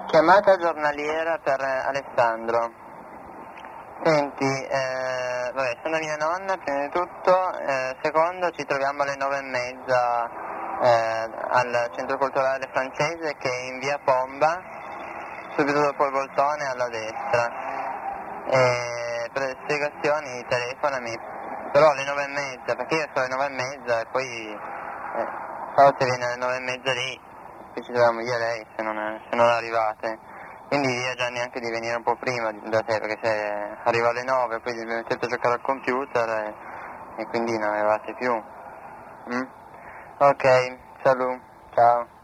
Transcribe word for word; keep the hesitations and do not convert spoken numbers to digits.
Chiamata giornaliera per Alessandro. Senti, eh, vabbè, sono mia nonna prima di tutto, eh, secondo ci troviamo alle nove e mezza eh, al centro culturale francese che è in via Pomba, subito dopo il voltone alla destra. E per le spiegazioni telefonami, però alle nove e mezza, perché io sono alle nove e mezza e poi eh, forse viene alle nove e mezza lì, poi ci troviamo io e lei se non, se non arrivate. Quindi io già neanche di venire un po' prima da te, perché se arriva alle nove poi mi mettete a giocare al computer e, e quindi non arrivate più. Mm? Ok, saluto, ciao.